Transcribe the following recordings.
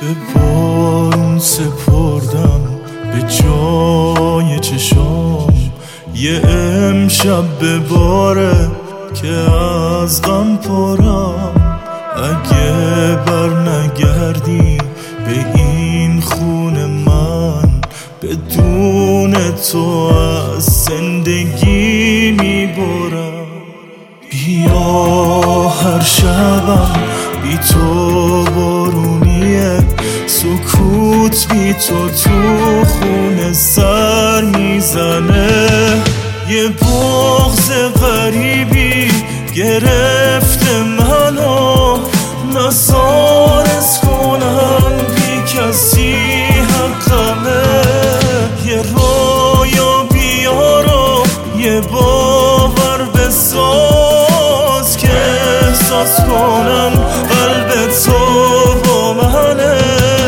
به بارون سپردم به جای چشام، یه امشب بباره که از غم پرم. اگه بر نگردی به این خونه من، بدون تو از زندگی میبرم. بیا هر شبم بی تو بارونیه، سکوت بی تو خونه سر میزنه. یه بغض غریبی گرفته منو، نزارس کنم بی کسی حقمه. یه رویا بیارو یه باور بساز که احساس کنم قلب تو با منه.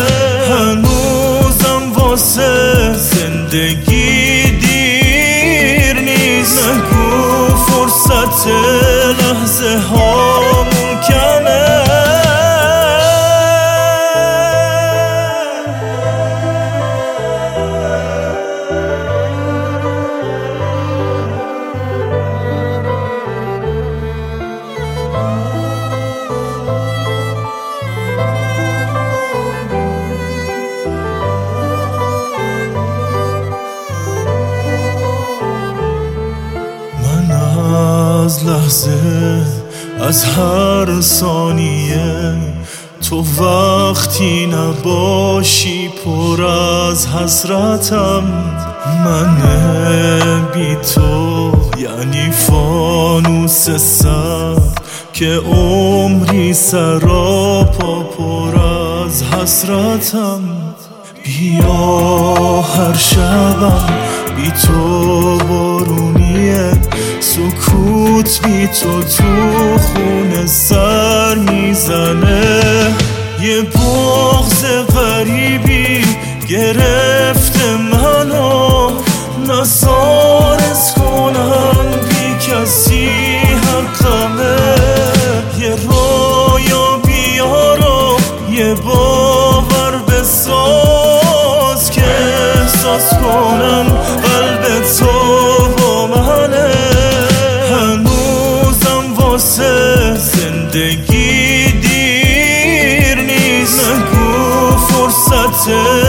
هنوزم واسه زندگی دیر نیست، نگو فرصت لحظه هامون کمه. از لحظه از هر ثانیه تو وقتی نباشی پر از حسرتم. من بی تو یعنی فانوس سر که عمری سراپا پر از حسرتم. بیا هر شبم بی تو بارونیه، سکوت بی تو خونه سر میزنه. یه بغض غریبی گرفته منو، نزارس کنم بی کسی حقمه. یه رویا بیارو یه باور بساز که احساس کنم قلب تو با منه. هنوزم واسه زندگی دیر نیست، نگو فرصت